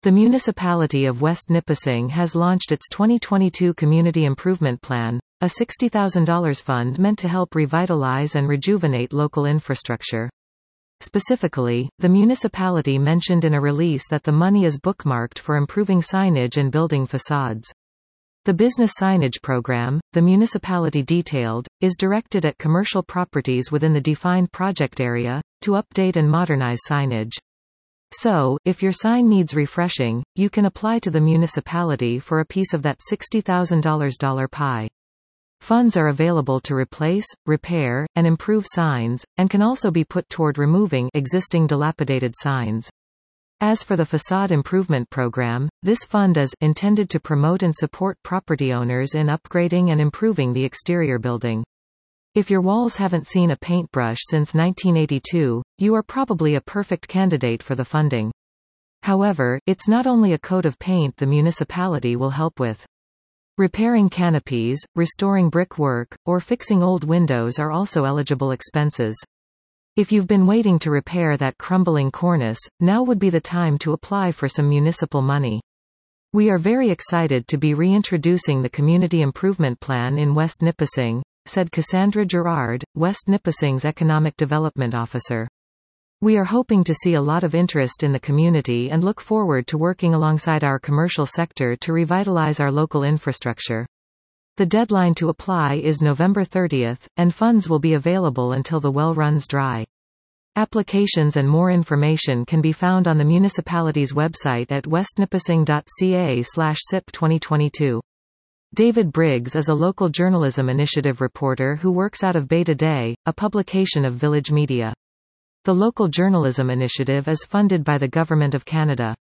The municipality of West Nipissing has launched its 2022 Community Improvement Plan, a $60,000 fund meant to help revitalize and rejuvenate local infrastructure. Specifically, the municipality mentioned in a release that the money is bookmarked for improving signage and building facades. The business signage program, the municipality detailed, is directed at commercial properties within the defined project area, to update and modernize signage. So, if your sign needs refreshing, you can apply to the municipality for a piece of that $60,000 pie. Funds are available to replace, repair, and improve signs, and can also be put toward removing existing dilapidated signs. As for the facade improvement program, this fund is intended to promote and support property owners in upgrading and improving the exterior building. If your walls haven't seen a paintbrush since 1982, you are probably a perfect candidate for the funding. However, it's not only a coat of paint the municipality will help with. Repairing canopies, restoring brickwork, or fixing old windows are also eligible expenses. If you've been waiting to repair that crumbling cornice, now would be the time to apply for some municipal money. We are very excited to be reintroducing the Community Improvement Plan in West Nipissing, said Cassandra Gerard, West Nipissing's Economic Development Officer. We are hoping to see a lot of interest in the community and look forward to working alongside our commercial sector to revitalize our local infrastructure. The deadline to apply is November 30th, and funds will be available until the well runs dry. Applications and more information can be found on the municipality's website at westnipissing.ca/CIP 2022. David Briggs is a local journalism initiative reporter who works out of Beta Day, a publication of Village Media. The local journalism initiative is funded by the Government of Canada.